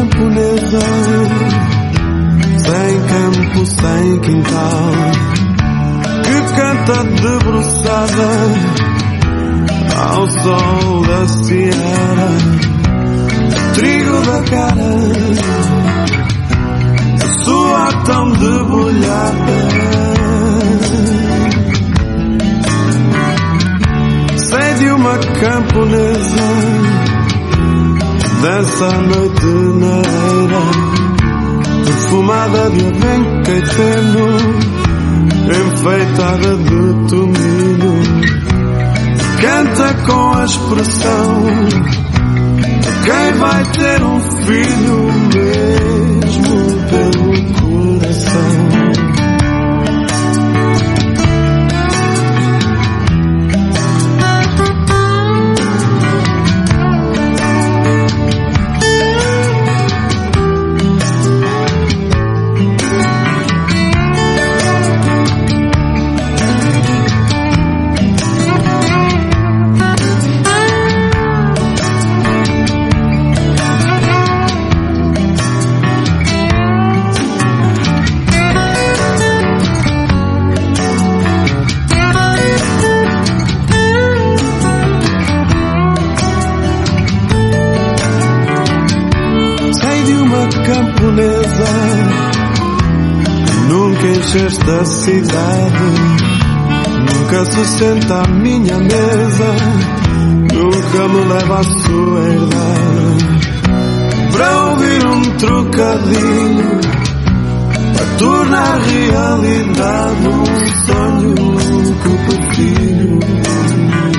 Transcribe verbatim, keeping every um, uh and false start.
camponesa, sem campo, sem quintal, que canta debruçada ao sol da seara, trigo da cara, a suor tão debulhada. Sei de uma camponesa, dança a noite na eira, perfumada de avenca e terno, enfeitada de tomilho, canta com a expressão de quem vai ter um filho mesmo pelo coração. Camponesa, nunca encheste a cidade, nunca se senta à minha mesa, nunca me leva a sua herdade, para ouvir um trocadilho, para tornar realidade um sonho que partilho.